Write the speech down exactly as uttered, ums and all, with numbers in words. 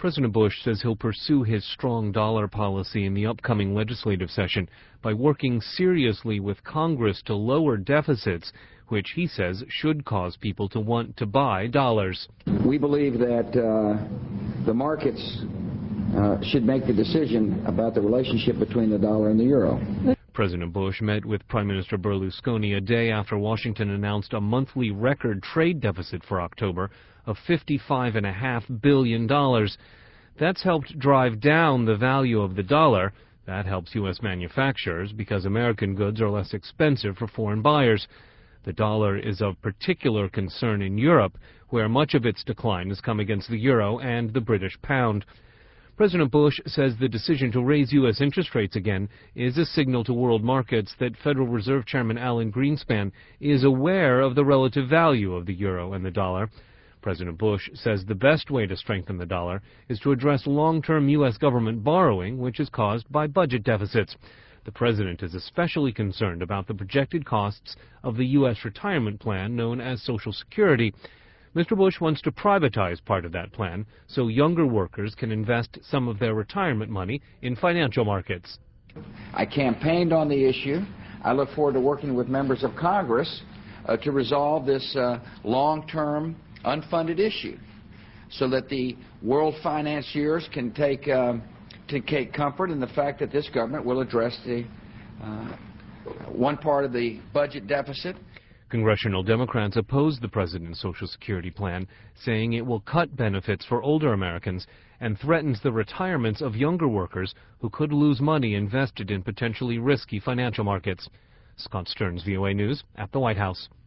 President Bush says he'll pursue his strong dollar policy in the upcoming legislative session by working seriously with Congress to lower deficits, which he says should cause people to want to buy dollars. We believe that uh, the markets uh, should make the decision about the relationship between the dollar and the euro. President Bush met with Prime Minister Berlusconi a day after Washington announced a monthly record trade deficit for October of fifty-five point five billion dollars. That's helped drive down the value of the dollar. That helps U S manufacturers because American goods are less expensive for foreign buyers. The dollar is of particular concern in Europe, where much of its decline has come against the euro and the British pound. President Bush says the decision to raise U S interest rates again is a signal to world markets that Federal Reserve Chairman Alan Greenspan is aware of the relative value of the euro and the dollar. President Bush says the best way to strengthen the dollar is to address long-term U S government borrowing, which is caused by budget deficits. The president is especially concerned about the projected costs of the U S retirement plan known as Social Security. Mister Bush wants to privatize part of that plan so younger workers can invest some of their retirement money in financial markets. I campaigned on the issue. I look forward to working with members of Congress uh, to resolve this uh, long-term unfunded issue so that the world financiers can take, uh, to take comfort in the fact that this government will address the uh, one part of the budget deficit. Congressional Democrats oppose the president's Social Security plan, saying it will cut benefits for older Americans and threatens the retirements of younger workers who could lose money invested in potentially risky financial markets. Scott Stearns, V O A News, at the White House.